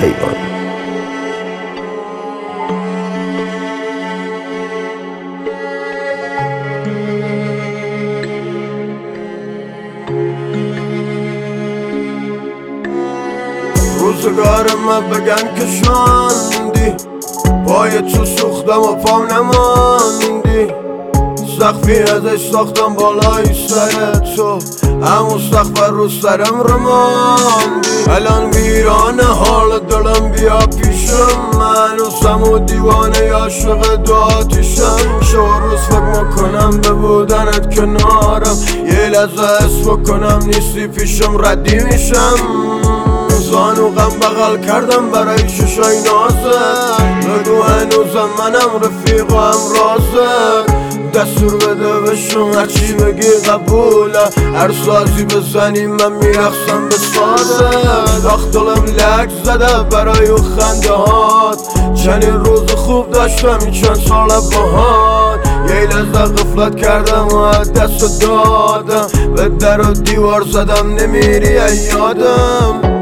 کیوان. روزگار من بگن که شاندی، پای تو سوختم و پام نماندی، سقفی ازش ساختم بالای سر تو، همون سقف رو سرم رماندی. الان ویرانه حال دلم، بیا پیشم، من هنوزم و دیوانه عاشق دو آتیشم. روز فکر میکنم به بودنت کنارم، یه لحظه حس بکنم نیستی پیشم ردی میشم. زانو غم بغل کردم برای ششای نازت، بگو هنوزم منم رفیق و هم رازت. دستور بده بشم هرچی بگی قبوله، هر سازی بزنی من میرخصم به سازت. آخ دلم لک زده برای او خنده هات، چنین روز خوب داشتم این چند سال باهات. یه لحظه غفلت کردم و دست دادم، به در و دیوار زدم نمیری یادم.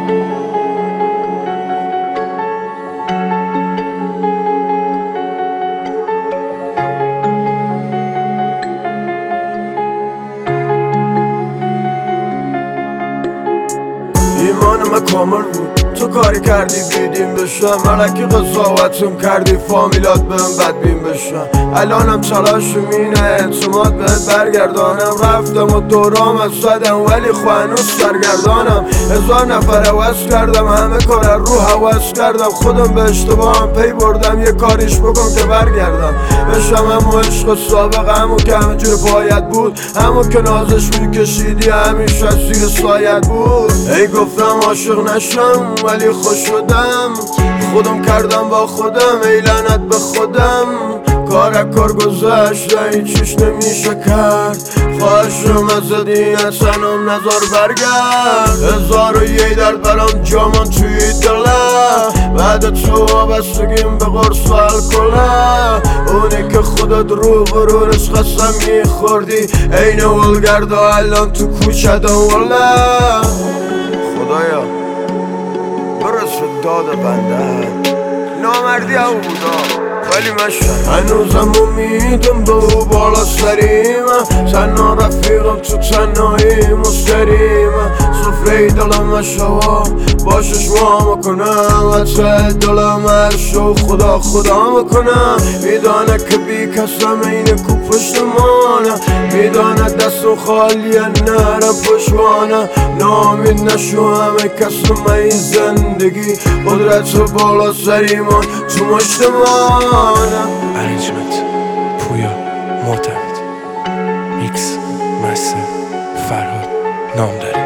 ایمان من کامل بود، تو کاری کردی بیدیم بشم، ملکی قضاوتم کردی فامیلات بهم بدبین بشم. الانم تلاشم اینه اعتماد بهت برگردانم، رفتم و دورام از زدم ولی هنوز سرگردانم. 1000 نفر حوض کردم، همه کار رو حوض کردم، خودم به اشتباهم پی بردم، یه کاریش بکن که برگردم بشم همون عشق سابق، همون که همه جور باید بود، همون که نازش میکشیدی همیشه زیر سایت بود. ای گفتم عاشق نشم ولی خوش شدم، خودم کردم با خودم، ای لعنت به خودم. کار گذشت هیچیش نمیشه کرد، خواهشم ازت این اصنم نظر برگرد. 1001 درد برام جامان توی دلم، بعد تو وابستگیم به قرص و الکله. اونی که خودت رو غرورش قسم میخوردی، عین ولگرد و الان تو کوچه دوله. خدایا برس داد بنده، نامردی او بودا ولی من هنوزم امیدم به او بالا سریمه، تنها رفیقم تو تنهایی مستریمه. سفره دلم شوا باشش ما میکنم، حتی دلم هر شو خدا میکنم. میدانه که بی کسم این کو پشتمانه، میدانه دستم خالیه نرم پشوانه. نامید نشو همه کسم این زندگی، قدرت بالا سریمان تو مشتمانه. ارنجمنت پویا معتمد، میکس مستر فرهاد نامداری.